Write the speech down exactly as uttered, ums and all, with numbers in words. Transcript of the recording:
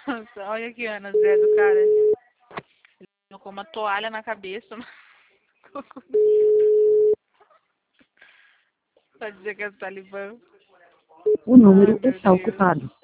Nossa, olha aqui, Ana, Zé do cara. Ele colocou uma toalha na cabeça. Pra dizer que é talibã. O número Ai, meu está Deus. ocupado.